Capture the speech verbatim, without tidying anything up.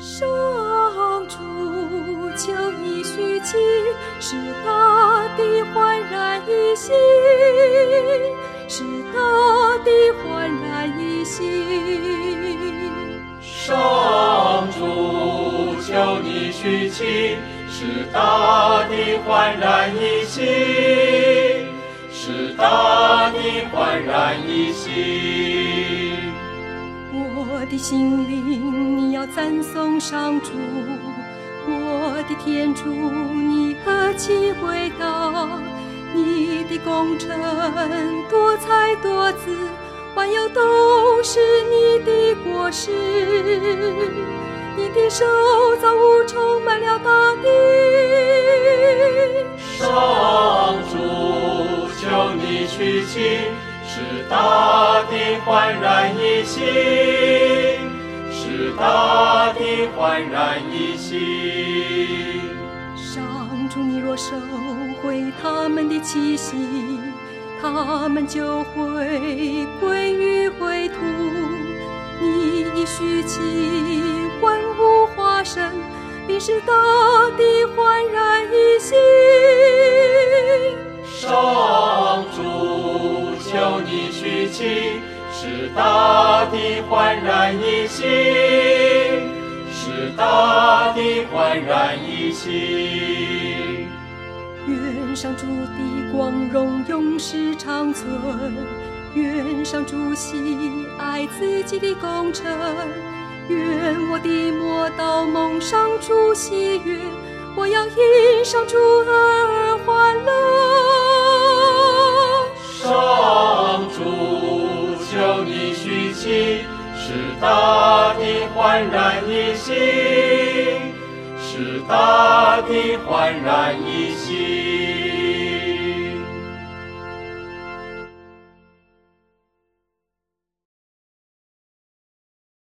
上主，求你续期，使大地焕然一新，使大地焕然一新。 上主，求你续期，使大地焕然一新，使大地焕然一新。 我的心灵，你要赞颂上主，我的天主，你何其伟大！你的工程多才多姿，万有都是你的果实。你的手造物充满了大地。 上主，求你续期，使大地焕然一新，使大地焕然一新。 上主，你若收回他们的气息，他们就会归于灰土。你一续期，万物化生，并使大地焕然一新。 上主，求你续期，使大地焕然一新，使大地焕然一新。 愿上主的光荣永世长存，愿上主喜爱自己的工程，愿我的磨刀蒙上主喜悦，我要因上主而欢乐。 上主，求你续期，使大地焕然一新，使大地焕然一新。